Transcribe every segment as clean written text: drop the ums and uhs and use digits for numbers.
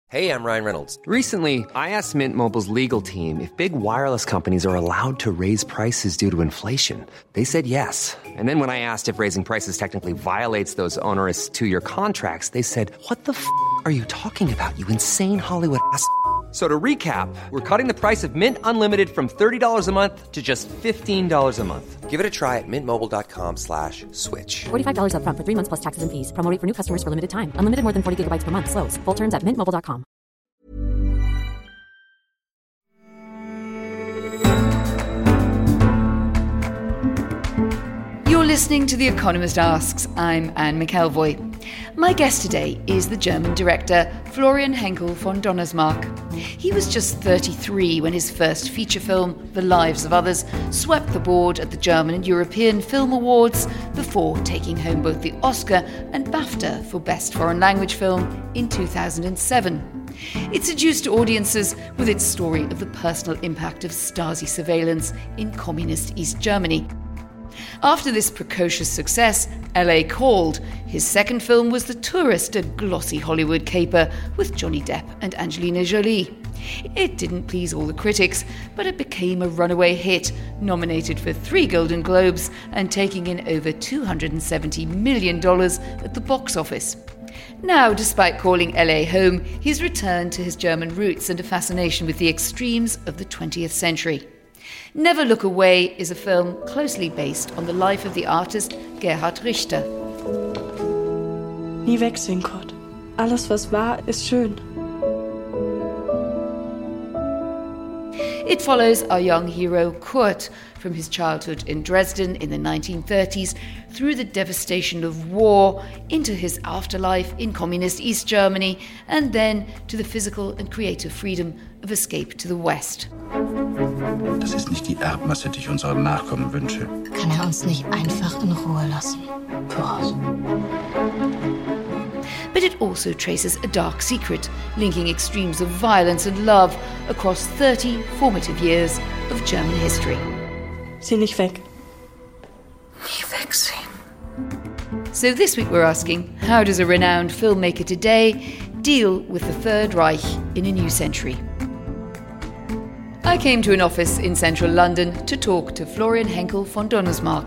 Hey, I'm Ryan Reynolds. Recently, I asked Mint Mobile's legal team if big wireless companies are allowed to raise prices due to inflation. They said yes. And then when I asked if raising prices technically violates those onerous two-year contracts, they said, "What the f*** are you talking about, you insane Hollywood ass?" So to recap, we're cutting the price of Mint Unlimited from $30 a month to just $15 a month. Give it a try at mintmobile.com/switch. $45 up front for 3 months plus taxes and fees. Promo rate for new customers for limited time. Unlimited more than 40 gigabytes per month. Slows full terms at mintmobile.com. You're listening to The Economist Asks. I'm Anne McElvoy. My guest today is the German director Florian Henckel von Donnersmarck. He was just 33 when his first feature film, The Lives of Others, swept the board at the German and European Film Awards before taking home both the Oscar and BAFTA for Best Foreign Language Film in 2007. It seduced audiences with its story of the personal impact of Stasi surveillance in communist East Germany. After this precocious success, LA called. His second film was The Tourist, a glossy Hollywood caper with Johnny Depp and Angelina Jolie. It didn't please all the critics, but it became a runaway hit, nominated for 3 Golden Globes and taking in over $270 million at the box office. Now, despite calling LA home, he's returned to his German roots and a fascination with the extremes of the 20th century. Never Look Away is a film closely based on the life of the artist Gerhard Richter. Nie wegsehen, Kurt. Alles, was war, ist schön. It follows our young hero Kurt from his childhood in Dresden in the 1930s through the devastation of war into his afterlife in communist East Germany and then to the physical and creative freedom of escape to the West. Das ist nicht die Erbmasse, die ich unseren Nachkommen wünsche. Kann uns nicht einfach in Ruhe lassen? Was? But it also traces a dark secret, linking extremes of violence and love across 30 formative years of German history. Sieh nicht weg. Nie wegsehen. So this week we're asking, how does a renowned filmmaker today deal with the Third Reich in a new century? I came to an office in central London to talk to Florian Henckel von Donnersmarck.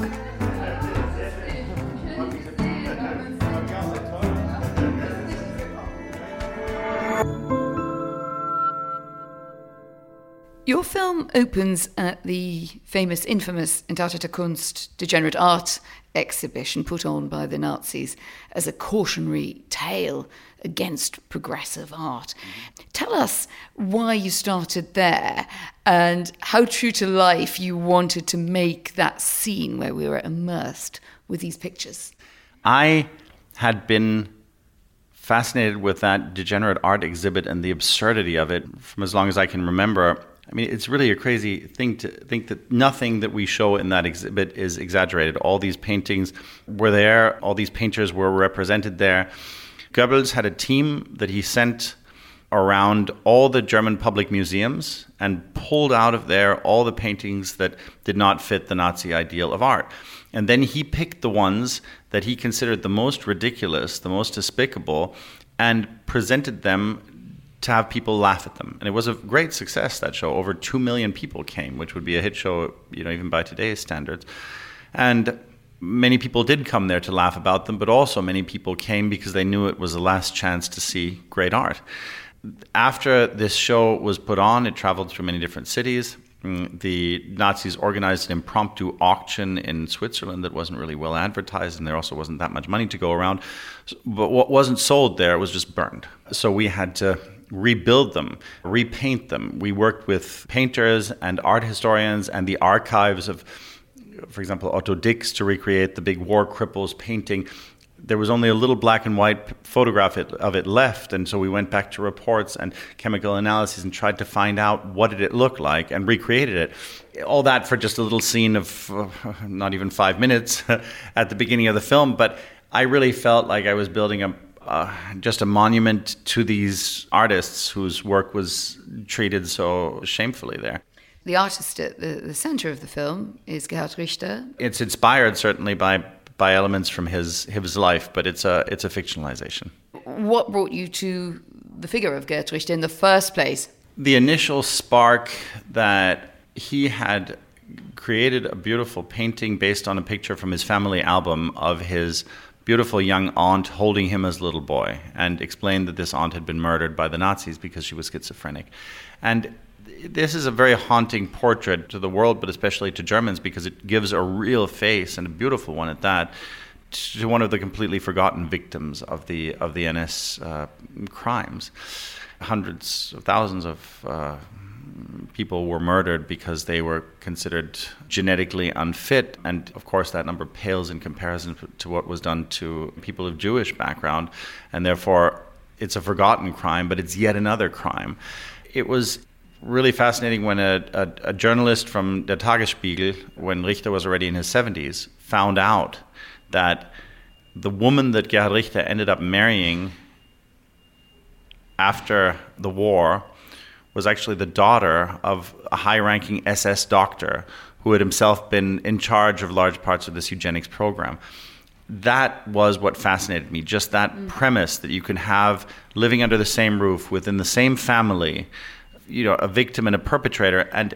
Your film opens at the famous, infamous Entartete Kunst, Degenerate Art exhibition put on by the Nazis as a cautionary tale against progressive art. Tell us why you started there and how true to life you wanted to make that scene where we were immersed with these pictures. I had been fascinated with that degenerate art exhibit and the absurdity of it from as long as I can remember. I mean, it's really a crazy thing to think that nothing that we show in that exhibit is exaggerated. All these paintings were there. All these painters were represented there. Goebbels had a team that he sent around all the German public museums and pulled out of there all the paintings that did not fit the Nazi ideal of art. And then he picked the ones that he considered the most ridiculous, the most despicable, and presented them to have people laugh at them. And it was a great success, that show. Over 2 million people came, which would be a hit show, even by today's standards. And many people did come there to laugh about them, but also many people came because they knew it was the last chance to see great art. After this show was put on, it traveled through many different cities. The Nazis organized an impromptu auction in Switzerland that wasn't really well advertised, and there also wasn't that much money to go around. But what wasn't sold there was just burned. So we had to rebuild them, repaint them. We worked with painters and art historians and the archives of, for example, Otto Dix to recreate the big war cripples painting. There was only a little black and white photograph of it left, and so we went back to reports and chemical analysis and tried to find out what did it look like and recreated it. All that for just a little scene of not even 5 minutes at the beginning of the film, but I really felt like I was building just a monument to these artists whose work was treated so shamefully there. The artist at the center of the film is Gerhard Richter. It's inspired certainly by elements from his life, but it's a fictionalization. What brought you to the figure of Gerhard Richter in the first place? The initial spark that he had created a beautiful painting based on a picture from his family album of his beautiful young aunt holding him as a little boy, and explained that this aunt had been murdered by the Nazis because she was schizophrenic. And this is a very haunting portrait to the world, but especially to Germans, because it gives a real face, and a beautiful one at that, to one of the completely forgotten victims of the NS crimes. Hundreds of thousands of people were murdered because they were considered genetically unfit, and of course that number pales in comparison to what was done to people of Jewish background, and therefore it's a forgotten crime, but it's yet another crime. It was really fascinating when a journalist from Der Tagesspiegel, when Richter was already in his 70s, found out that the woman that Gerhard Richter ended up marrying after the war was actually the daughter of a high-ranking SS doctor who had himself been in charge of large parts of this eugenics program. That was what fascinated me, just that premise that you can have living under the same roof within the same family, you know, a victim and a perpetrator, and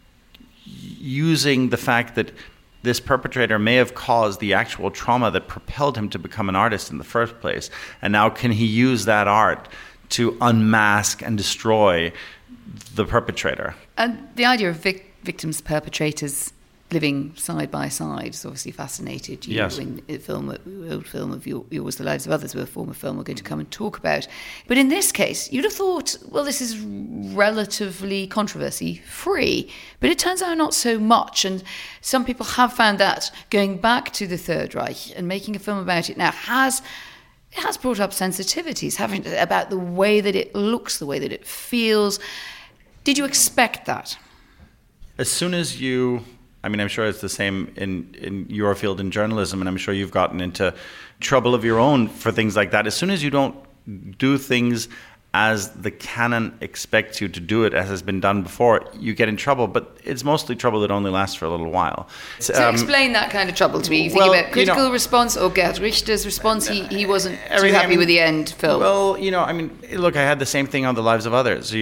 using the fact that this perpetrator may have caused the actual trauma that propelled him to become an artist in the first place. And now can he use that art to unmask and destroy the perpetrator? And the idea of victims, perpetrators living side by side has obviously fascinated you. Yes. In a old film of Yours, The Lives of Others, a former film we're going to come and talk about. But in this case, you'd have thought, well, this is relatively controversy-free. But it turns out not so much. And some people have found that going back to the Third Reich and making a film about it now has brought up sensitivities, about the way that it looks, the way that it feels. Did you expect that? As soon as you... I mean, I'm sure it's the same in your field in journalism, and I'm sure you've gotten into trouble of your own for things like that. As soon as you don't do things as the canon expects you to do it, as has been done before, you get in trouble. But it's mostly trouble that only lasts for a little while. So explain that kind of trouble to me. You think about critical response or Gerhard Richter's response? He wasn't too happy with the end film. Well, I mean, look, I had the same thing on The Lives of Others.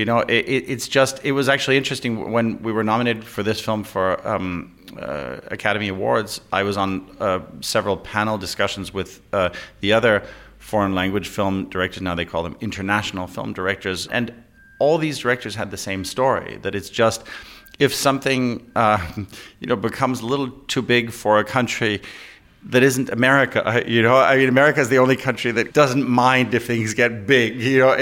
It was actually interesting when we were nominated for this film for Academy Awards. I was on several panel discussions with the other foreign language film directors. Now they call them international film directors, and all these directors had the same story, that it's just, if something becomes a little too big for a country that isn't America, I mean, America is the only country that doesn't mind if things get big,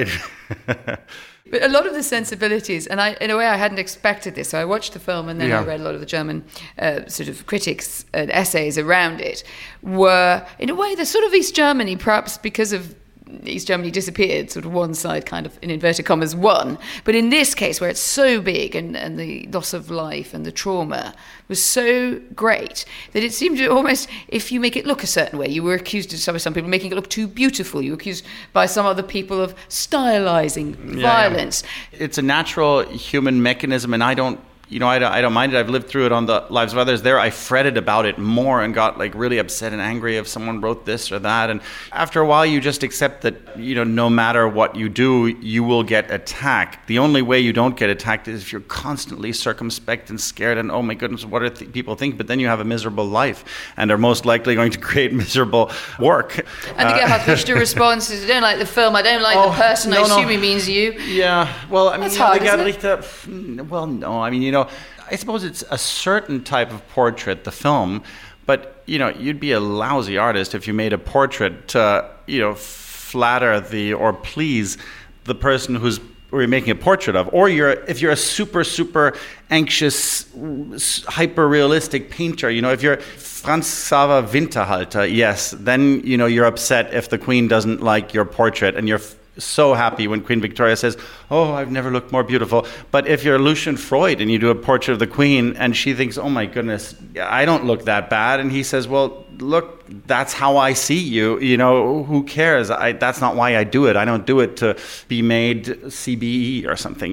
But a lot of the sensibilities, and in a way I hadn't expected this, so I watched the film and then I read a lot of the German sort of critics and essays around it, were, in a way, the sort of East Germany, perhaps because of East Germany disappeared, sort of one side kind of, in inverted commas, won. But in this case, where it's so big and the loss of life and the trauma was so great that it seemed to almost, if you make it look a certain way, you were accused of some people making it look too beautiful. You were accused by some other people of stylizing violence. Yeah. It's a natural human mechanism, and I don't mind it. I've lived through it on The Lives of Others. There I fretted about it more and got really upset and angry if someone wrote this or that. And after a while you just accept that, no matter what you do, you will get attacked. The only way you don't get attacked is if you're constantly circumspect and scared and, oh my goodness, what do people think? But then you have a miserable life and are most likely going to create miserable work. And the Gerhard Richter response is, I don't like the film, I don't like the person, I assume he means you. Yeah, well, I mean, that's hard, the Gerhard Richter, well, no, I mean, I suppose it's a certain type of portrait, the film, but, you'd be a lousy artist if you made a portrait to, flatter or please the person who's you're making a portrait of. Or if you're a super, super anxious, hyper-realistic painter, if you're Franz Xaver Winterhalter, yes, then, you're upset if the Queen doesn't like your portrait, and you're so happy when Queen Victoria says, oh, I've never looked more beautiful. But if you're Lucian Freud and you do a portrait of the Queen and she thinks, oh my goodness, I don't look that bad, and he says, well, look, that's how I see you, who cares? That's not why I do it. I don't do it to be made CBE or something.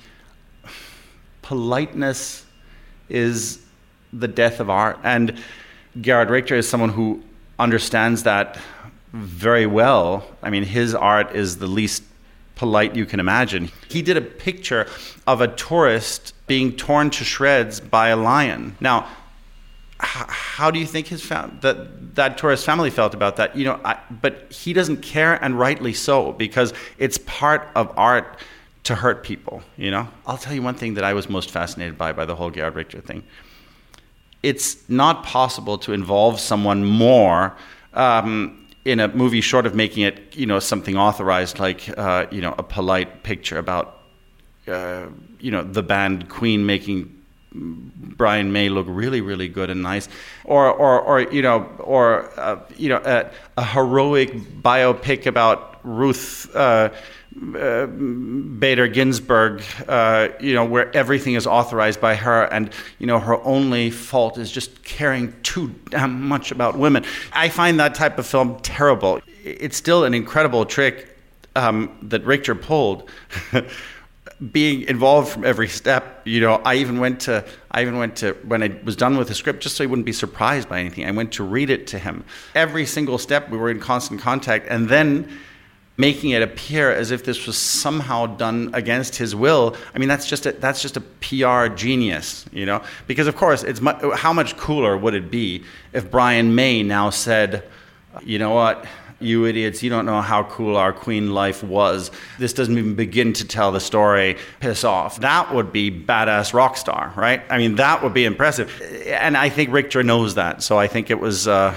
Politeness is the death of art, and Gerhard Richter is someone who understands that very well. I mean, his art is the least polite you can imagine. He did a picture of a tourist being torn to shreds by a lion. Now, how do you think that tourist family felt about that? But he doesn't care, and rightly so, because it's part of art to hurt people. I'll tell you one thing that I was most fascinated by the whole Gerhard Richter thing. It's not possible to involve someone more in a movie, short of making it, something authorized, like a polite picture about the band Queen making Brian May look really, really good and nice, or a heroic biopic about Ruth Bader Ginsburg, where everything is authorized by her, and her only fault is just caring too damn much about women. I find that type of film terrible. It's still an incredible trick that Richter pulled. Being involved from every step, I even went to when I was done with the script, just so he wouldn't be surprised by anything, I went to read it to him. Every single step we were in constant contact, and then making it appear as if this was somehow done against his will. I mean, that's just a PR genius, because of course how much cooler would it be if Brian May now said, you know what, you idiots, you don't know how cool our Queen life was. This doesn't even begin to tell the story. Piss off. That would be badass rock star, right? I mean, that would be impressive. And I think Richter knows that. So I think it was a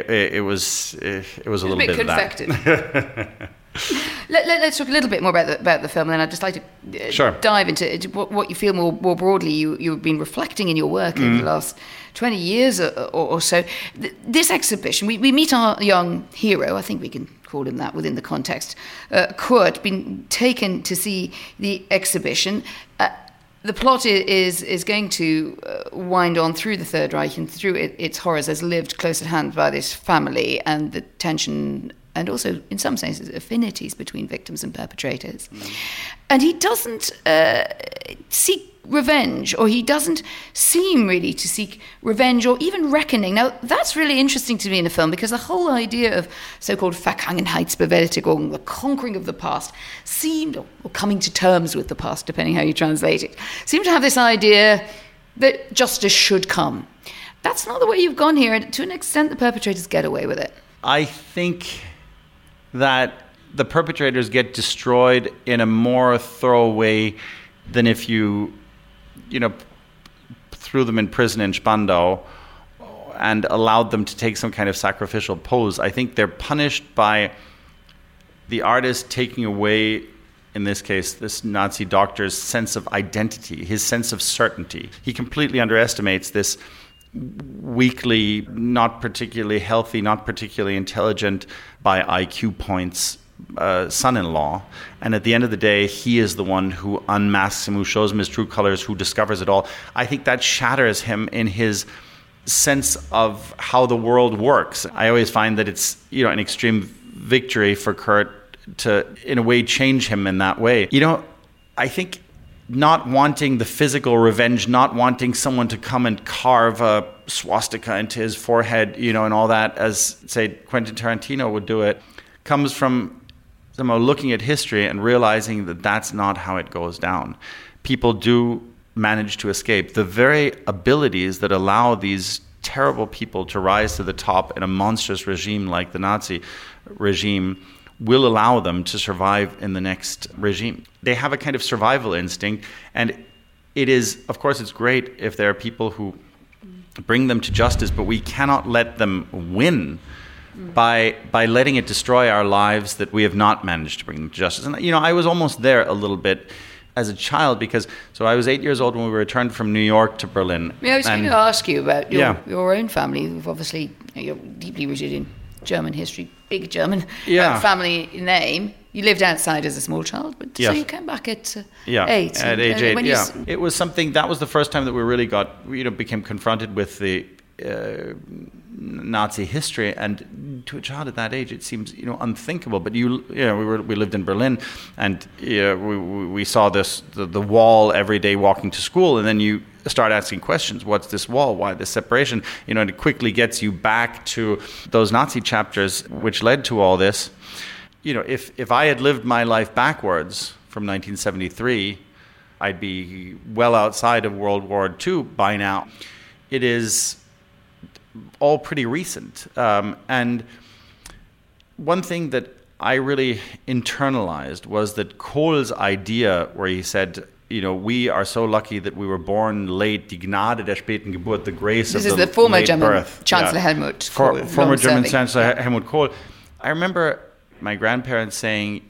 little bit of that. Let's talk a little bit more about the film, and then I'd just like to dive into what you feel more broadly. You've been reflecting in your work over the last 20 years or so. This exhibition, we meet our young hero, I think we can call him that within the context, Kurt, been taken to see the exhibition. The plot is going to wind on through the Third Reich and through its horrors as lived close at hand by this family, and the tension and also, in some senses, affinities between victims and perpetrators. And he doesn't seek revenge, or he doesn't seem really to seek revenge or even reckoning. Now, that's really interesting to me in the film, because the whole idea of so-called Vergangenheitsbewältigung, the conquering of the past, seemed, or coming to terms with the past, depending how you translate it, seemed to have this idea that justice should come. That's not the way you've gone here, and to an extent the perpetrators get away with it. I think that the perpetrators get destroyed in a more thorough way than if you threw them in prison in Spandau and allowed them to take some kind of sacrificial pose. I think they're punished by the artist taking away, in this case, this Nazi doctor's sense of identity, his sense of certainty. He completely underestimates this weakly, not particularly healthy, not particularly intelligent by IQ points son-in-law, and at the end of the day he is the one who unmasks him, who shows him his true colors, who discovers it all. I think that shatters him in his sense of how the world works. I always find that it's an extreme victory for Kurt to in a way change him in that way. I think not wanting the physical revenge, not wanting someone to come and carve a swastika into his forehead, and all that, as, say, Quentin Tarantino would do it, comes from somehow looking at history and realizing that that's not how it goes down. People do manage to escape. The very abilities that allow these terrible people to rise to the top in a monstrous regime like the Nazi regime will allow them to survive in the next regime. They have a kind of survival instinct, and it is, of course, it's great if there are people who bring them to justice, but we cannot let them win by letting it destroy our lives that we have not managed to bring them to justice. And I was almost there a little bit as a child, because I was 8 years old when we returned from New York to Berlin. I was going to ask you about your own family, who've obviously, you're deeply rooted in German history, big German family name. You lived outside as a small child, but so you came back at 8. At age 8, It was something, that was the first time that we really became confronted with the Nazi history, and to a child at that age it seems unthinkable. But we lived in Berlin, and we saw the wall every day walking to school, and then you start asking questions. What's this wall? Why this separation? And it quickly gets you back to those Nazi chapters which led to all this. if I had lived my life backwards from 1973, I'd be well outside of World War II by now. It is all pretty recent. And one thing that I really internalized was that Kohl's idea where he said, we are so lucky that we were born late, die Gnade der späten Geburt, the grace of the late birth. This is the former German Chancellor Helmut Kohl. Former German Chancellor Helmut Kohl. I remember my grandparents saying,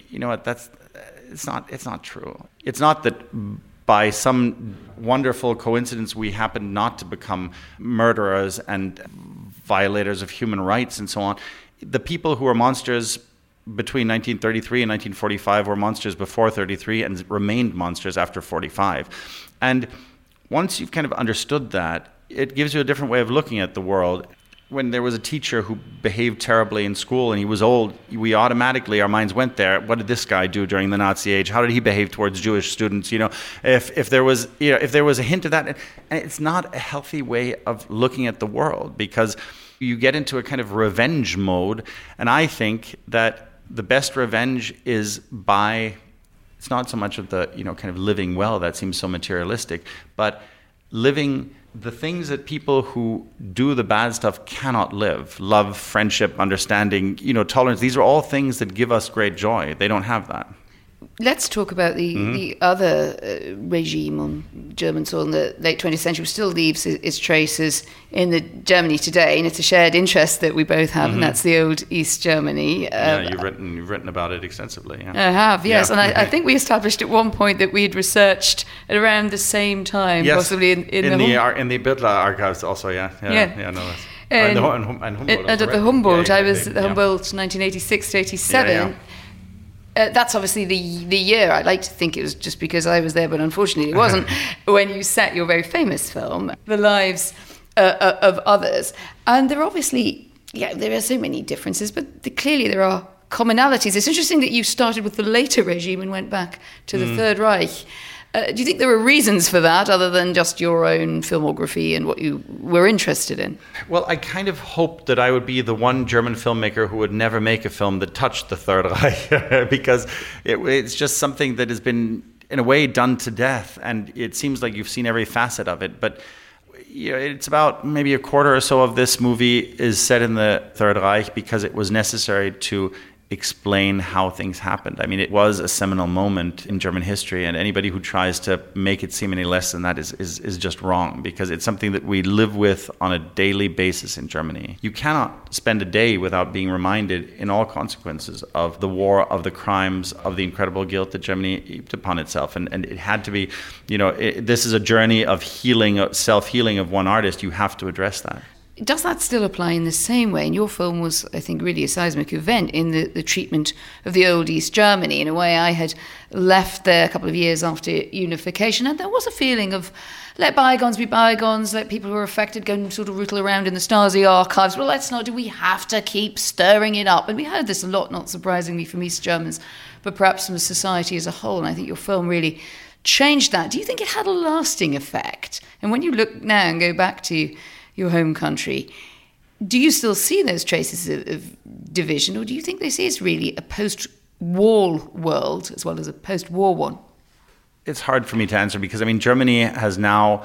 it's not true. It's not that by some wonderful coincidence we happen not to become murderers and violators of human rights and so on. The people who were monsters between 1933 and 1945 were monsters before 33 and remained monsters after 45. And once you've kind of understood that, it gives you a different way of looking at the world. When there was a teacher who behaved terribly in school and he was old, we automatically, our minds went there. What did this guy do during the Nazi age? How did he behave towards Jewish students? If there was a hint of that, and it's not a healthy way of looking at the world, because you get into a kind of revenge mode. And I think that the best revenge is by, it's not so much of the, kind of living well, that seems so materialistic, but living the things that people who do the bad stuff cannot live. Love, friendship, understanding, tolerance. These are all things that give us great joy. They don't have that. Let's talk about the other regime on German soil in the late 20th century, which still leaves its traces in the Germany today, and it's a shared interest that we both have, and that's the old East Germany. You've written about it extensively. Yeah. I have, yes, and I think we established at one point that we had researched at around the same time, yes, possibly in the Bildler archives also. No, and Humboldt. And at the Humboldt, I was at the Humboldt 1986 to 87. That's obviously the year. I'd like to think it was just because I was there, but unfortunately it wasn't, when you set your very famous film, The Lives of Others. And there are obviously, there are so many differences, but clearly there are commonalities. It's interesting that you started with the later regime and went back to the Third Reich. Do you think there were reasons for that other than just your own filmography and what you were interested in? Well, I kind of hoped that I would be the one German filmmaker who would never make a film that touched the Third Reich because it's just something that has been, in a way, done to death. And it seems like you've seen every facet of it. But it's about maybe a quarter or so of this movie is set in the Third Reich because it was necessary to explain how things happened. I mean, it was a seminal moment in German history, and anybody who tries to make it seem any less than that is just wrong, because it's something that we live with on a daily basis in Germany. You cannot spend a day without being reminded in all consequences of the war, of the crimes, of the incredible guilt that Germany heaped upon itself. And it had to be, this is a journey of healing, self-healing of one artist. You have to address that. Does that still apply in the same way? And your film was, I think, really a seismic event in the treatment of the old East Germany. In a way, I had left there a couple of years after unification, and there was a feeling of let bygones be bygones, let people who are affected go and sort of rootle around in the Stasi archives. Well, let's not do we have to keep stirring it up? And we heard this a lot, not surprisingly, from East Germans, but perhaps from society as a whole. And I think your film really changed that. Do you think it had a lasting effect? And when you look now and go back to your home country, do you still see those traces of division, or do you think this is really a post-war world as well as a post-war one? It's hard for me to answer because, Germany has now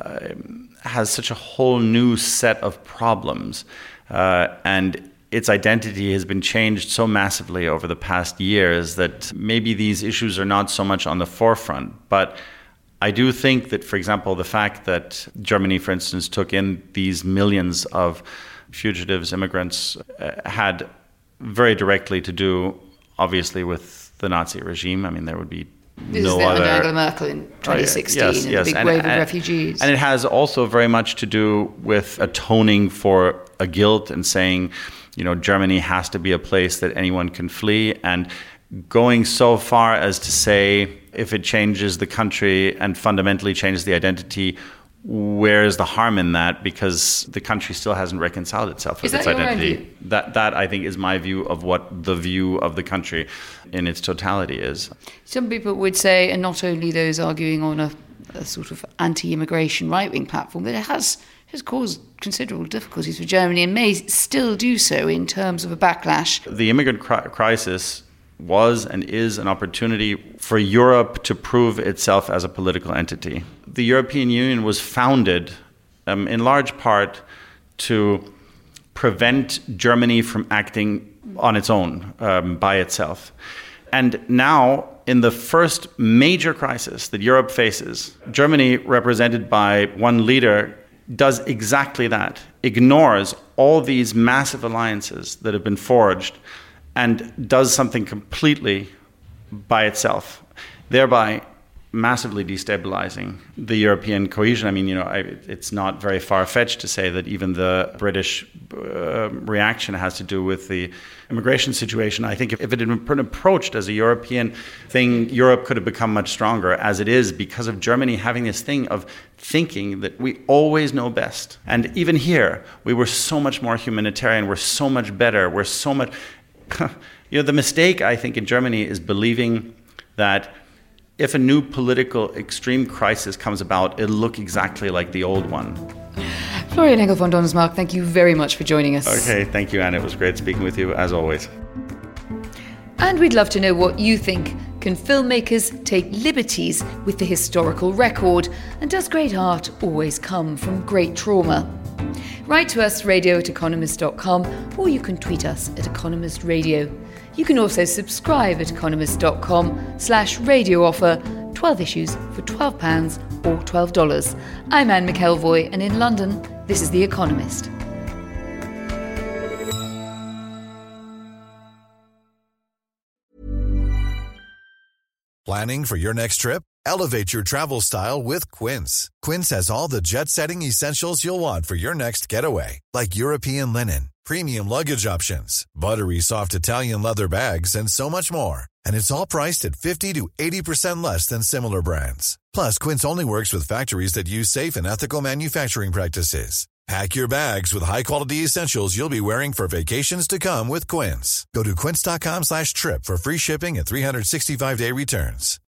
has such a whole new set of problems, and its identity has been changed so massively over the past years that maybe these issues are not so much on the forefront. But I do think that, for example, the fact that Germany, for instance, took in these millions of fugitives, immigrants, had very directly to do, obviously, with the Nazi regime. There would be no other... This is Angela Merkel in 2016, and the big wave of refugees. And it has also very much to do with atoning for a guilt and saying, Germany has to be a place that anyone can flee, and going so far as to say, if it changes the country and fundamentally changes the identity, where is the harm in that? Because the country still hasn't reconciled itself with its identity. That I think is my view of what the view of the country in its totality is. Some people would say, and not only those arguing on a sort of anti-immigration right-wing platform, that it has caused considerable difficulties for Germany and may still do so in terms of a backlash. The immigrant crisis was and is an opportunity for Europe to prove itself as a political entity. The European Union was founded in large part to prevent Germany from acting on its own, by itself. And now, in the first major crisis that Europe faces, Germany, represented by one leader, does exactly that, ignores all these massive alliances that have been forged and does something completely by itself, thereby massively destabilizing the European cohesion. I mean, it's not very far-fetched to say that even the British reaction has to do with the immigration situation. I think if it had been approached as a European thing, Europe could have become much stronger, as it is, because of Germany having this thing of thinking that we always know best. And even here, we were so much more humanitarian, we're so much better, we're so much... the mistake, I think, in Germany is believing that if a new political extreme crisis comes about, it'll look exactly like the old one. Florian Henkel von Donnersmarck, thank you very much for joining us. Okay, thank you, Anna. It was great speaking with you, as always. And we'd love to know what you think. Can filmmakers take liberties with the historical record? And does great art always come from great trauma? Write to us, radio@economist.com, or you can tweet us at Economist Radio. You can also subscribe at economist.com/radio offer, 12 issues for £12 or $12. I'm Anne McElvoy, and in London, this is The Economist. Planning for your next trip? Elevate your travel style with Quince. Quince has all the jet-setting essentials you'll want for your next getaway, like European linen, premium luggage options, buttery soft Italian leather bags, and so much more. And it's all priced at 50 to 80% less than similar brands. Plus, Quince only works with factories that use safe and ethical manufacturing practices. Pack your bags with high-quality essentials you'll be wearing for vacations to come with Quince. Go to quince.com/trip for free shipping and 365-day returns.